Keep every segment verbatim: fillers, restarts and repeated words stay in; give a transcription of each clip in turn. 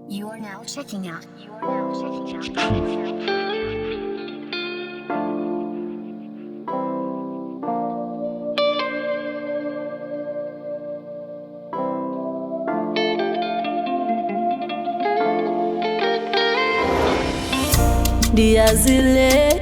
You are now checking out. You are now checking out. Ndiyazile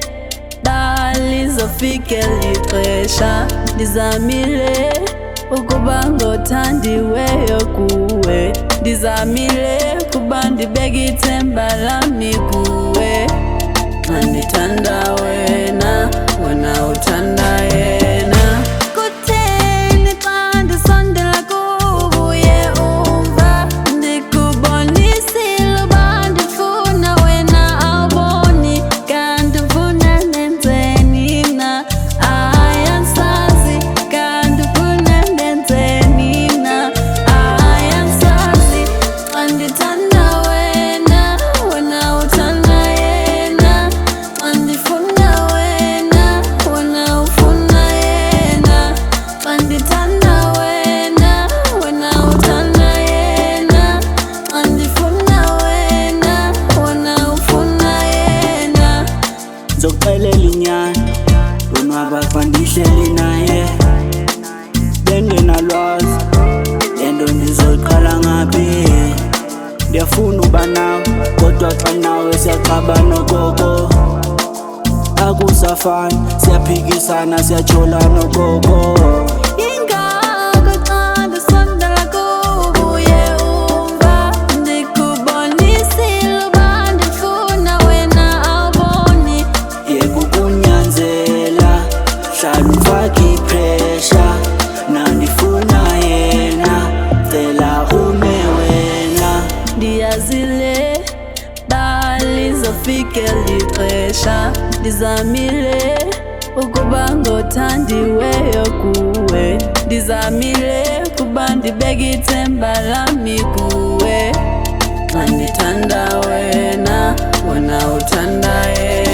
dalizofike lixesha ndizamile ukuba ngothandiweyo kuwe ndizamile kuba ndibeke ithemba lami kuwe xa ndithanda wena wena uthanda yena kutheni xa ndisondela kuye umva ndikubonisile uba ndifuna wena awuboni kanti ufuna ndenzeni mna ayansazi kanti ufuna ndenzeni mna ayansazi xa ndithanda wena wena uthanda yena xa ndifuna wena wena ufuna yena xa ndithanda wena wena uthanda yena xa ndifuna wena wena ufuna yena Ngizokuxelela inyani ndonwaba xa ndihleli naye bengenalwazi lento ndizoyiqala ngaphi ndiyafuna uba nawe kodwa xa nawe siyaxabana okoko akusafani siyaphikisana siyajolana okoko Yingako xa ndisondela kuye umva ndikubonisile uba ndifuna wena awuboni yeka ukunyanzela hlala ufake ipressure nandifuna yena cela ume wena Ndiyazile dalizofike lixesha ndizamile ukuba ngothandiweyo kuwe ndizamile kuba ndibeke ithemba lami kuwe xa ndithanda wena wena uthanda yena